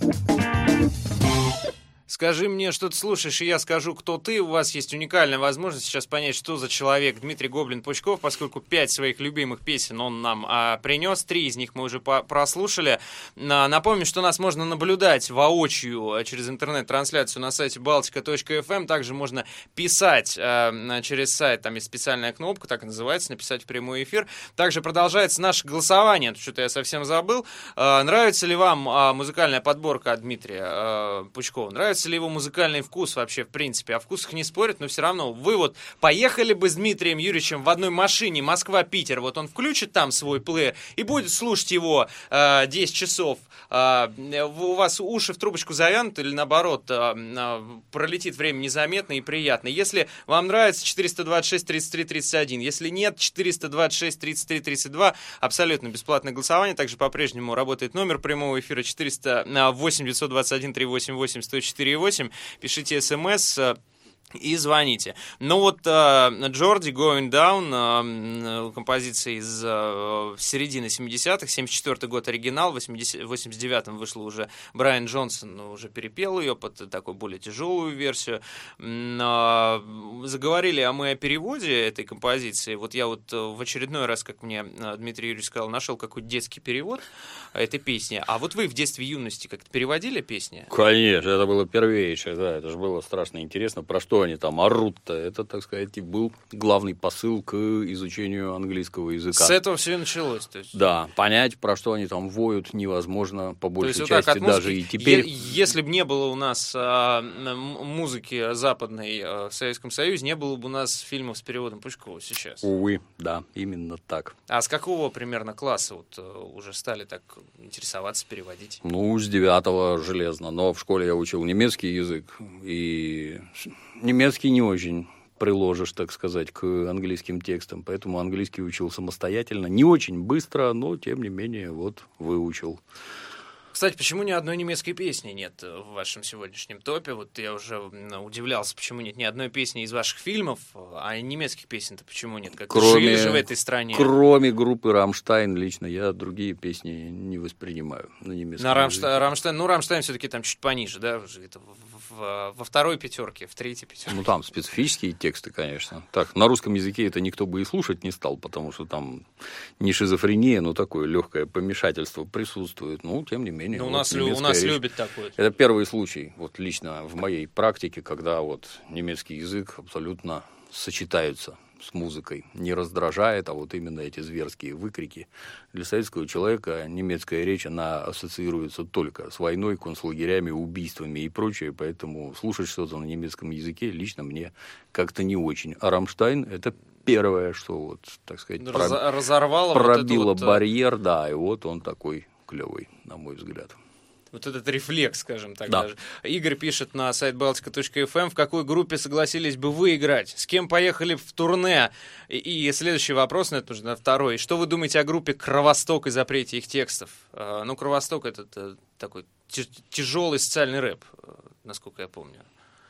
Скажи мне, что ты слушаешь, и я скажу, кто ты. У вас есть уникальная возможность сейчас понять, что за человек Дмитрий Гоблин-Пучков, поскольку 5 своих любимых песен он нам принес, 3 из них мы уже прослушали. Напомню, что нас можно наблюдать воочию через интернет-трансляцию на сайте baltica.fm. Также можно писать через сайт, там есть специальная кнопка, так и называется, написать в прямой эфир. Также продолжается наше голосование, что-то я совсем забыл. Нравится ли вам музыкальная подборка от Дмитрия Пучкова? Нравится ли его музыкальный вкус вообще, в принципе? О вкусах не спорят, но все равно вы вот поехали бы с Дмитрием Юрьевичем в одной машине Москва-Питер, вот он включит там свой плеер и будет слушать его 10 часов. У вас уши в трубочку завянут или наоборот пролетит время незаметно и приятно? Если вам нравится 426 33 31, если нет 426 33 32, абсолютно бесплатное голосование. Также по-прежнему работает номер прямого эфира 408 921 388 104 8. Пишите смс и звоните. Ну вот Джорди Going Down, композиция из середины 70-х, 74-й год оригинал, в 89-м вышла уже Брайан Джонсон, уже перепел ее под такую более тяжелую версию. Заговорили мы о переводе этой композиции. Вот я вот в очередной раз, как мне Дмитрий Юрьевич сказал, нашел какой-то детский перевод этой песни. А вот вы в детстве и юности как-то переводили песни? Конечно, это было первейшее, да, это же было страшно интересно, про что они там орут-то. Это, так сказать, и был главный посыл к изучению английского языка. С этого все и началось. То есть... Да, понять, про что они там воют, невозможно, по большей части, вот даже и теперь. Если бы не было у нас музыки западной в Советском Союзе, не было бы у нас фильмов с переводом Пучкова сейчас. Увы, да, именно так. А с какого примерно класса вот уже стали так интересоваться, переводить? Ну, с 9-го железно, но в школе я учил немецкий язык, и немецкий не очень приложишь, так сказать, к английским текстам, поэтому английский учил самостоятельно, не очень быстро, но, тем не менее, вот, выучил. Кстати, почему ни одной немецкой песни нет в вашем сегодняшнем топе? Вот я уже удивлялся, почему нет ни одной песни из ваших фильмов, а немецких песен-то почему нет? Как жили же в этой стране. Кроме группы «Рамштайн», лично я другие песни не воспринимаю на немецком языке. «Рамштайн» все-таки там чуть пониже, да? Это во второй пятерке, в третьей пятерке. Ну, там специфические тексты, конечно. Так, на русском языке это никто бы и слушать не стал, потому что там не шизофрения, но такое легкое помешательство присутствует. Ну, тем не менее. Ну, вот у нас любят такое. Это первый случай, вот лично в моей практике, когда вот немецкий язык абсолютно сочетается с музыкой, не раздражает, а вот именно эти зверские выкрики. Для советского человека немецкая речь, она ассоциируется только с войной, концлагерями, убийствами и прочее, поэтому слушать что-то на немецком языке лично мне как-то не очень. А «Рамштайн» — это первое, что, вот, так сказать, пробило барьер, да, и вот он такой клевый, на мой взгляд. Вот этот рефлекс, скажем так, да. Даже. Игорь пишет на сайт baltica.fm, в какой группе согласились бы вы играть? С кем поехали в турне? И следующий вопрос, это уже на второй. Что вы думаете о группе «Кровосток» и запрете их текстов? Ну, «Кровосток» — это такой тяжелый социальный рэп, насколько я помню.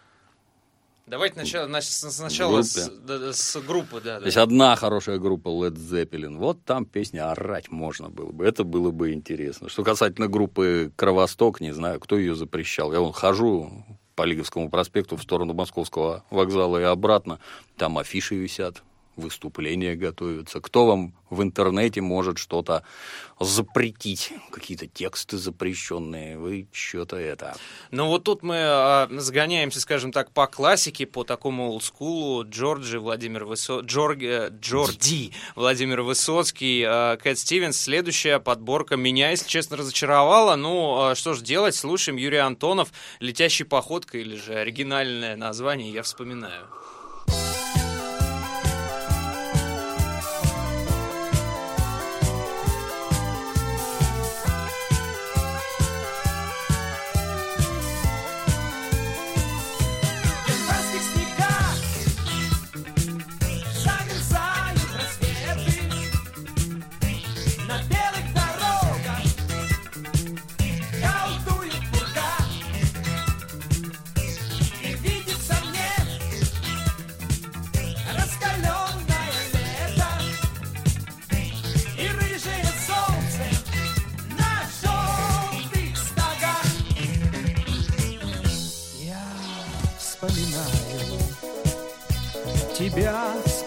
Давайте сначала с группы. Да. Есть одна хорошая группа Led Zeppelin. Вот там песня орать можно было бы. Это было бы интересно. Что касательно группы «Кровосток», не знаю, кто ее запрещал. Я вон хожу по Лиговскому проспекту в сторону Московского вокзала и обратно. Там афиши висят, выступления готовятся. Кто вам в интернете может что-то запретить? Какие-то тексты запрещенные. Вы что-то это... Ну вот тут мы сгоняемся, скажем так, по классике, по такому олдскулу. Джорди Владимир Высоцкий, Кэт Стивенс. Следующая подборка меня, если честно, разочаровала. Ну, что ж делать? Слушаем Юрий Антонов, «Летящей походкой», или же оригинальное название «Я вспоминаю».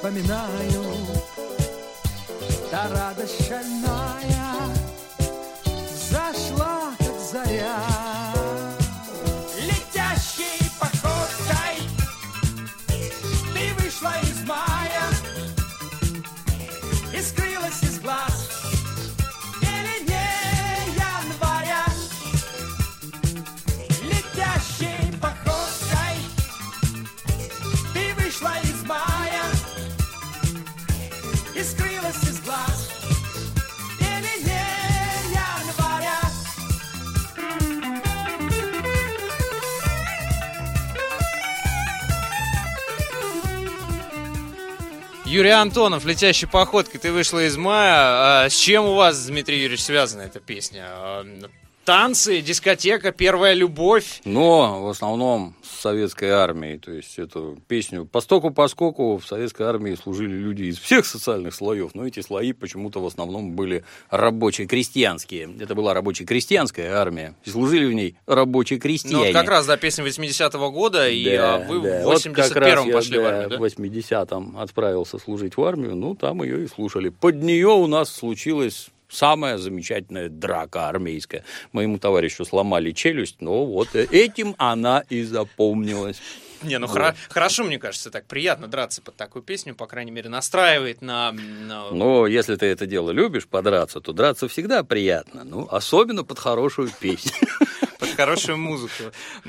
вспоминаю, та радость шальная зашла, как заря. Летящей походкой ты вышла из мая и скрылась из глаз беленей января. Летящей походкой ты вышла из мая и скрылась из глаз беленей января. Юрий Антонов, «Летящей походкой ты вышла из мая». С чем у вас, Дмитрий Юрьевич, связана эта песня? Танцы, дискотека, первая любовь? Но в основном с советской армией. То есть эту песню поскольку в советской армии служили люди из всех социальных слоев, но эти слои почему-то в основном были рабоче-крестьянские. Это была рабоче-крестьянская армия. И служили в ней рабочие-крестьяне. Ну, вот как раз, да, песня 80-го года, и вы в 81-м вот пошли в армию, да? В 80-м отправился служить в армию, ну, там ее и слушали. Под нее у нас случилась самая замечательная драка армейская. Моему товарищу сломали челюсть, но вот этим она и запомнилась. Не, ну вот. Хорошо, мне кажется, так приятно драться под такую песню, по крайней мере, настраивает на... Но если ты это дело любишь, подраться, то драться всегда приятно. Ну, особенно под хорошую песню. Под хорошую музыку.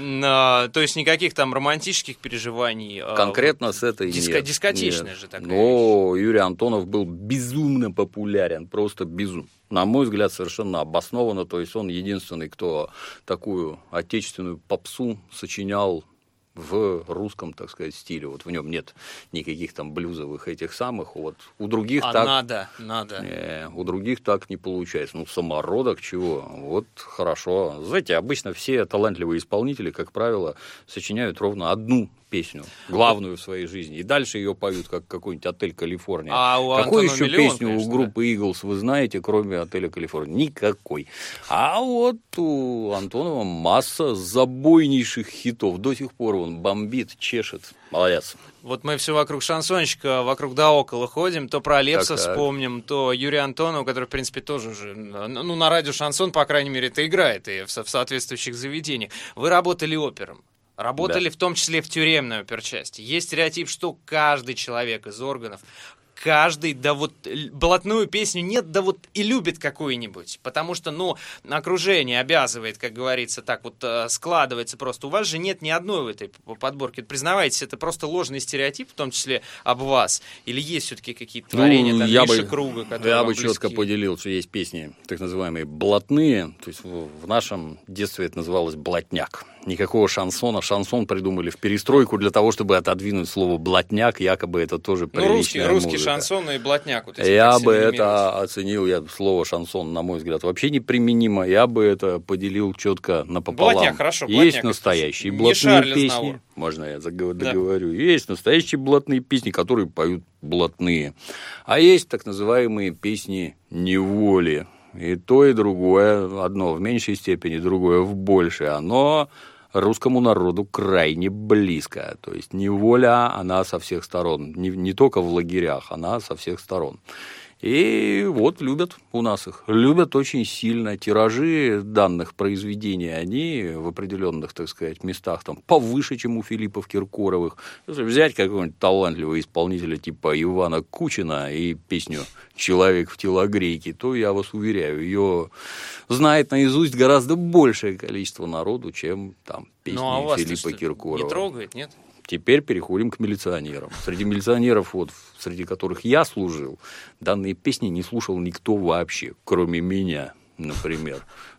То есть никаких там романтических переживаний. Конкретно с этой нет. Дискотечная же такая. Но Юрий Антонов был безумно популярен, просто безумно. На мой взгляд, совершенно обоснованно. То есть он единственный, кто такую отечественную попсу сочинял в русском, так сказать, стиле. Вот в нем нет никаких там блюзовых этих самых. Вот у других так... Надо. У других так не получается. Ну, самородок чего? Вот хорошо. Знаете, обычно все талантливые исполнители, как правило, сочиняют ровно одну песню, главную в своей жизни, и дальше ее поют, как какой-нибудь «Отель Калифорния». Какую еще песню, конечно, у группы Eagles вы знаете, кроме «Отеля Калифорния»? Никакой. А вот у Антонова масса забойнейших хитов. До сих пор он бомбит, чешет. Молодец. Вот мы все вокруг шансончика, вокруг да около ходим, то про Лепса вспомним, то Юрия Антонова, который, в принципе, тоже уже, ну, на радио шансон, по крайней мере, это играет и в соответствующих заведениях. Вы работали опером. Работали в том числе в тюремной оперчасти. Есть стереотип, что каждый человек из органов, каждый, да вот блатную песню нет, да вот и любит какую-нибудь. Потому что, ну, окружение обязывает, как говорится, так вот складывается просто. У вас же нет ни одной в этой подборке. Признавайтесь, это просто ложный стереотип, в том числе об вас? Или есть все-таки какие-то творения, там, выше круга, которые я вам бы близки? четко поделил, что есть песни, так называемые, блатные. То есть в нашем детстве это называлось блатняк. Никакого шансона. Шансон придумали в перестройку для того, чтобы отодвинуть слово «блатняк», якобы это тоже приличная музыка. Русский шансон и блатняк. Вот я бы это оценил, слово «шансон», на мой взгляд, вообще неприменимо. Я бы это поделил четко напополам. Блатняк, хорошо. Есть настоящие блатные песни. Можно я договорю? Да. Есть настоящие блатные песни, которые поют блатные. А есть так называемые песни неволи. И то, и другое, одно в меньшей степени, другое в большей. Оно русскому народу крайне близко. То есть неволя, она со всех сторон. Не только в лагерях, она со всех сторон. И вот любят у нас их. Любят очень сильно. Тиражи данных произведений, они в определенных, так сказать, местах там повыше, чем у Филиппов Киркоровых. Если взять какого-нибудь талантливого исполнителя типа Ивана Кучина и песню «Человек в телогрейке», то, я вас уверяю, ее знает наизусть гораздо большее количество народу, чем там песни Филиппа Киркорова. Не трогает, нет? Теперь переходим к милиционерам. Среди милиционеров, вот, среди которых я служил, данные песни не слушал никто вообще, кроме меня, например.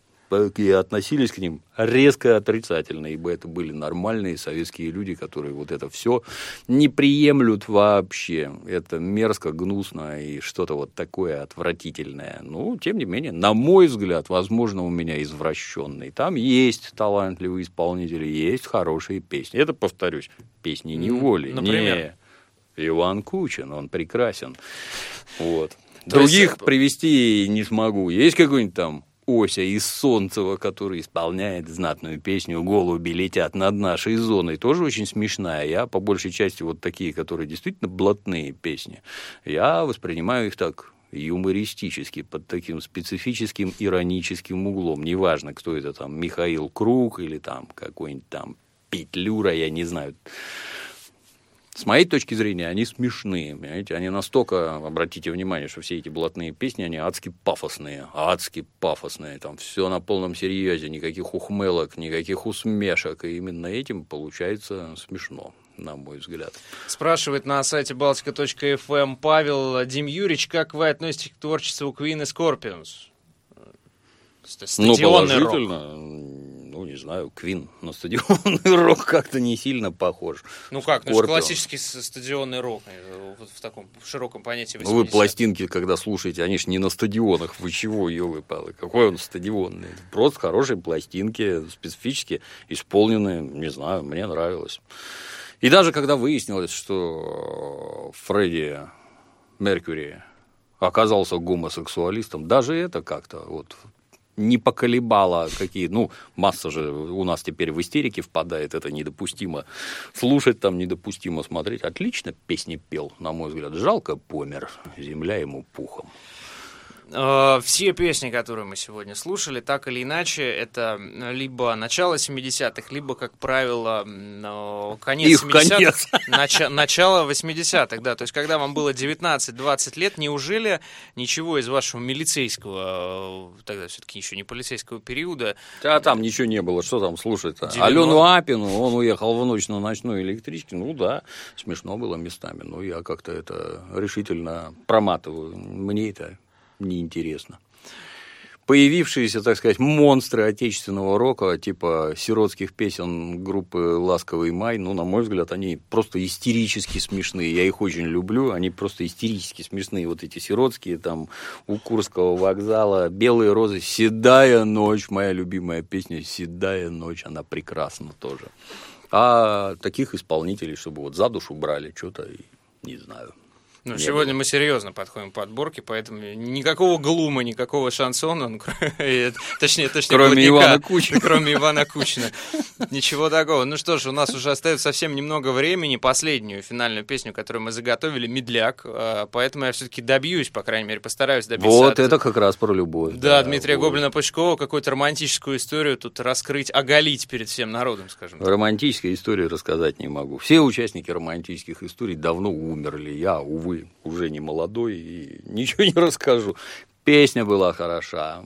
И относились к ним резко отрицательно, ибо это были нормальные советские люди, которые вот это все не приемлют вообще. Это мерзко, гнусно и что-то вот такое отвратительное. Ну, тем не менее, на мой взгляд, возможно, у меня извращенный. Там есть талантливые исполнители, есть хорошие песни. Это, повторюсь, песни неволи. Например? Не Иван Кучин, он прекрасен. Вот. Других привести не смогу. Есть какой-нибудь там Ося из Солнцева, который исполняет знатную песню «Голуби летят над нашей зоной», тоже очень смешная. Я, по большей части, вот такие, которые действительно блатные песни, я воспринимаю их так юмористически, под таким специфическим ироническим углом. Неважно, кто это там, Михаил Круг или там какой-нибудь там Петлюра, я не знаю. С моей точки зрения, они смешные, понимаете? Они настолько, обратите внимание, что все эти блатные песни, они адски пафосные, там все на полном серьезе, никаких ухмылок, никаких усмешек, и именно этим получается смешно, на мой взгляд. Спрашивает на сайте baltica.fm Павел: Дим Юрьевич, как вы относитесь к творчеству Queen и Scorpions? Стадионный рок. Положительно. Ну, не знаю, Queen на стадионный рок как-то не сильно похож. Ну как, ну классический стадионный рок, вот в таком широком понятии 80-х. Ну, вы пластинки, когда слушаете, они же не на стадионах. Вы чего, елы-палы? Какой он стадионный? Просто хорошие пластинки, специфически исполненные. Не знаю, мне нравилось. И даже когда выяснилось, что Фредди Меркьюри оказался гомосексуалистом, даже это как-то вот не поколебало какие... Ну, масса же у нас теперь в истерике впадает, это недопустимо слушать, там недопустимо смотреть. Отлично песни пел, на мой взгляд. Жалко, помер, земля ему пухом. Все песни, которые мы сегодня слушали, так или иначе, это либо начало 70-х, либо, как правило, конец 70-х, начало 80-х, да, то есть, когда вам было 19-20 лет, неужели ничего из вашего милицейского, тогда все-таки еще не полицейского периода... А там ничего не было, что там слушать-то? Алену Апину, он уехал в ночь на ночной электричке, ну да, смешно было местами, но я как-то это решительно проматываю, мне это неинтересно. Появившиеся, так сказать, монстры отечественного рока, типа сиротских песен группы «Ласковый май», ну, на мой взгляд, они просто истерически смешные. Я их очень люблю, они просто истерически смешные. Вот эти сиротские, там, у Курского вокзала, «Белые розы», «Седая ночь», моя любимая песня «Седая ночь», она прекрасна тоже. А таких исполнителей, чтобы вот за душу брали, что-то, не знаю. Ну, сегодня мы серьезно подходим к подборке, поэтому никакого глума, никакого шансона, точнее, кроме Ивана Кучина. Кроме Ивана Кучина. Ничего такого. Ну что ж, у нас уже остается совсем немного времени. Последнюю финальную песню, которую мы заготовили, «Медляк», поэтому я все-таки добьюсь, по крайней мере, постараюсь добиться. Вот это как раз про любовь. Да, Дмитрия Гоблина-Пучкова, какую-то романтическую историю тут раскрыть, оголить перед всем народом, скажем так. Романтической истории рассказать не могу. Все участники романтических историй давно умерли. Я, увы, уже не молодой и ничего не расскажу. Песня была хороша.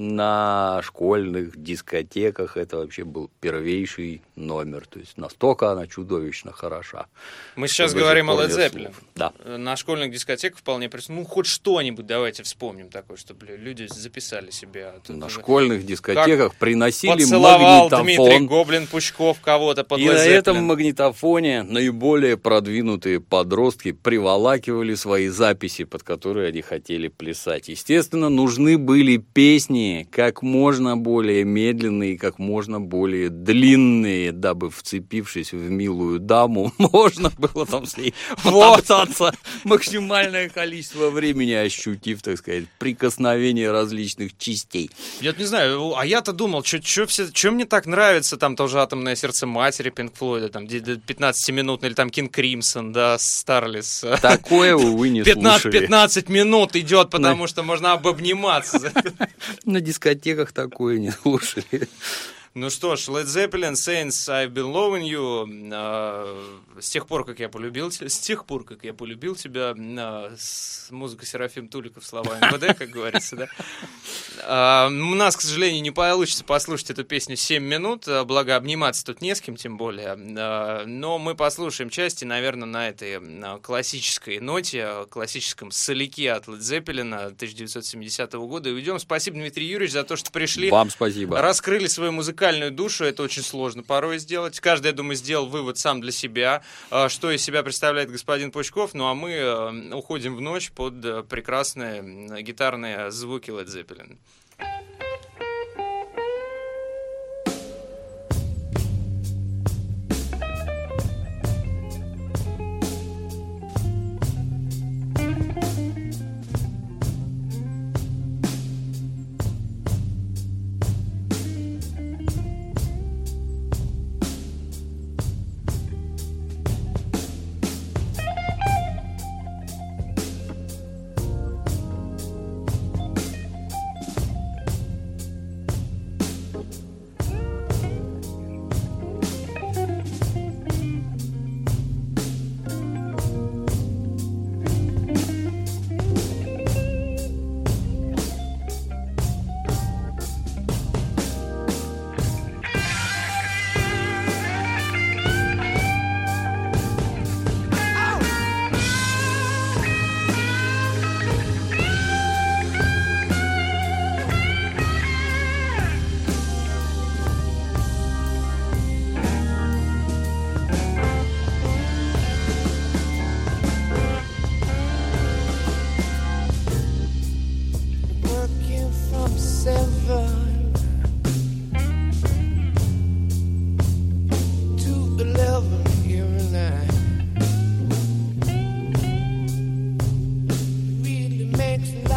На школьных дискотеках это вообще был первейший номер. То есть настолько она чудовищно хороша. Мы сейчас говорим о Led Zeppelin. Да. На школьных дискотеках вполне присутствует. Ну, хоть что-нибудь давайте вспомним такое, чтобы люди записали себе. На школьных дискотеках как приносили поцеловал магнитофон. Дмитрий Гоблин-Пучков кого-то под И Led на Zeppelin. этом магнитофоне наиболее продвинутые подростки приволакивали свои записи, под которые они хотели плясать. Естественно, нужны были песни как можно более медленные, как можно более длинные, дабы, вцепившись в милую даму, можно было там с ней потоптаться максимальное количество времени, ощутив, так сказать, прикосновение различных частей. Я не знаю, а я-то думал, что мне так нравится, там тоже «Атомное сердце матери» Пинк Флойда, там 15-минутный, или там Кинг Кримсон, да, Старлес. Такое, увы, не слушали. 15 минут идет, потому что можно обниматься. На дискотеках такое не слушали. Ну что ж, Led Zeppelin, Saints, I've Been Loving You. С тех пор, как я полюбил тебя, с музыкой Серафим Туликов, слова МВД, как говорится, да. У нас, к сожалению, не получится послушать эту песню 7 минут, благо обниматься тут не с кем, тем более. Но мы послушаем части, наверное, на этой классической ноте, классическом соляке от Led Zeppelin 1970 года. И уйдем. Спасибо, Дмитрий Юрьевич, за то, что пришли. Вам спасибо. Раскрыли свою музыкальную душу, это очень сложно порой сделать. Каждый, я думаю, сделал вывод сам для себя, что из себя представляет господин Пучков, ну а мы уходим в ночь под прекрасные гитарные звуки Led Zeppelin.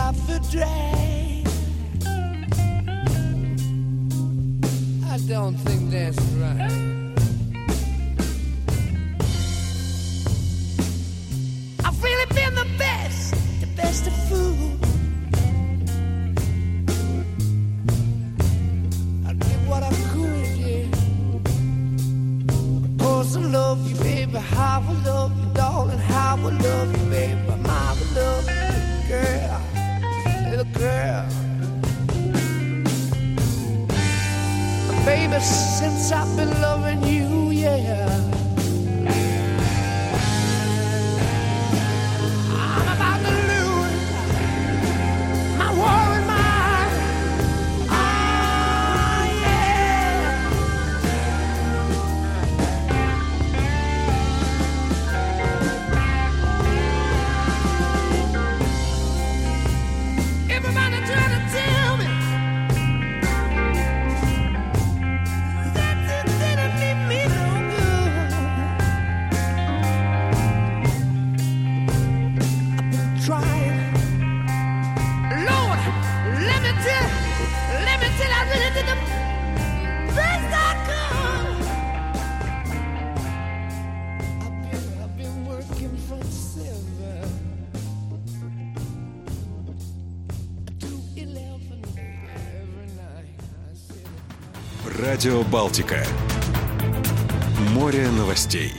off the drain. I don't think that's right. I've really been the best of food. I did what I could, yeah. Of course I love you, baby. How I love you, darling. How I love you, baby. How I love you, girl, little girl. Baby, since I've been loving you, yeah, I'm about to lose my war and mind. Oh, yeah. Everybody trying to tell me Радио Балтика. Море новостей.